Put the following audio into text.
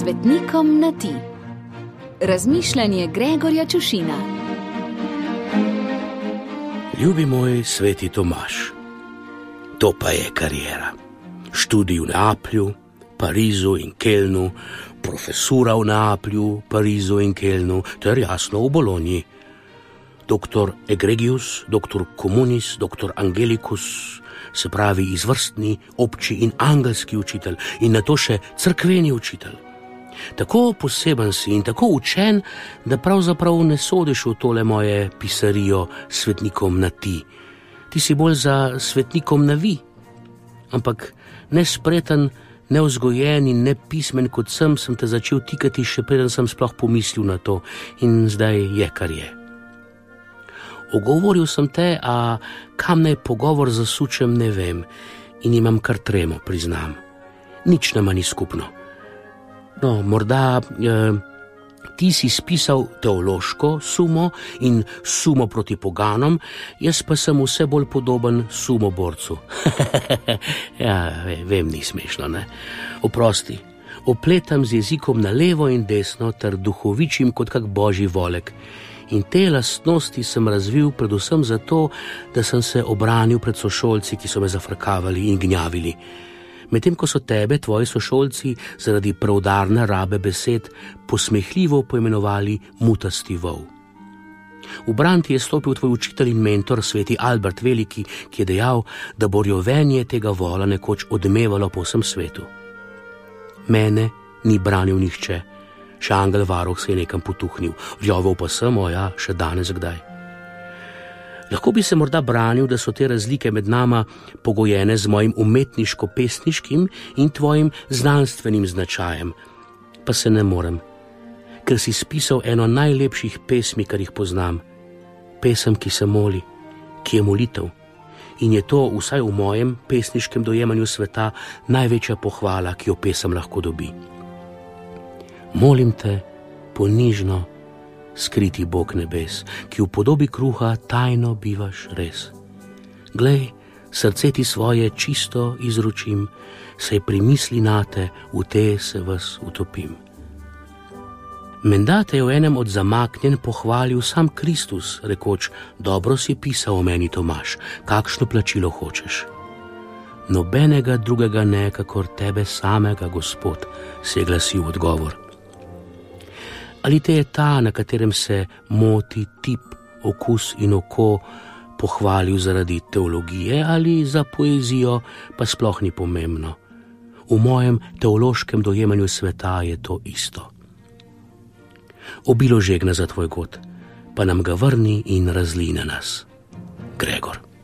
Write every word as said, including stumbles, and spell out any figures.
Svetnikom na ti. Razmišljanje Gregorja Čušina. Ljubi moj sveti Tomaž, to pa je kariera. Študij v Neaplju, Parizu in Kelnu, profesura v Neaplju, Parizu in Kelnu, ter jasno v Bologni. Doktor Egregius, doktor Communis, doktor Angelicus, se pravi izvrstni, obči in angelski učitelj in nato še cerkveni učitelj. Tako poseben si in tako učen, da pravzaprav ne sodiš v tole moje pisarijo svetnikom na ti. Ti si bolj za svetnikom na vi. Ampak nespreten, nevzgojen in nepismen kot sem, sem te začel tikati, še preden sem sploh pomislil na to, in zdaj je, kar je. Ogovoril sem te, a kam naj pogovor zasučem, ne vem, in imam kar tremo, priznam. Nič nama ni skupno. No, morda eh, ti si spisal teološko sumo in sumo proti poganom, jaz pa sem vse bolj podoben sumoborcu. Ja, vem, ni smešno, ne? Oprosti, opletam z jezikom na levo in desno ter duhovičim kot kak božji volek. In te lastnosti sem razvil predvsem zato, da sem se obranil pred sošolci, ki so me zafrkavali in gnjavili. Medtem ko so tebe, tvoji sošolci, zaradi preudarne rabe besed posmehljivo poimenovali mutasti vol. V bran ti je stopil tvoj učitelj in mentor, sveti Albert Veliki, ki je dejal, da bo rjovenje tega vola nekoč odmevalo po vsem svetu. Mene ni branil nihče. Še angel varuh se je nekam potuhnil, rjoval pa sem, oja, še danes kdaj. Lahko bi se morda branil, da so te razlike med nama pogojene z mojim umetniško-pesniškim in tvojim znanstvenim značajem, pa se ne morem, ker si spisal eno najlepših pesmi, kar jih poznam. Pesem, ki se moli, ki je molitev. In je to, vsaj v mojem pesniškem dojemanju sveta, največja pohvala, ki jo pesem lahko dobi. Molim te, ponižno, skriti Bog nebes, ki v podobi kruha tajno bivaš res. Glej, srce ti svoje čisto izročim, saj primisli nate, v te se vas utopim. Menda te je v enem od zamaknjen pohvalil sam Kristus, rekoč, dobro si pisal o meni, Tomaž, kakšno plačilo hočeš. Nobenega drugega ne, kakor tebe samega, Gospod, se je glasil odgovor. Ali te je ta, na katerem se moti tip, okus in oko, pohvalil zaradi teologije ali za poezijo, pa sploh ni pomembno. V mojem teološkem dojemanju sveta je to isto. Obilo žegna za tvoj god, pa nam ga vrni in razli na nas. Gregor.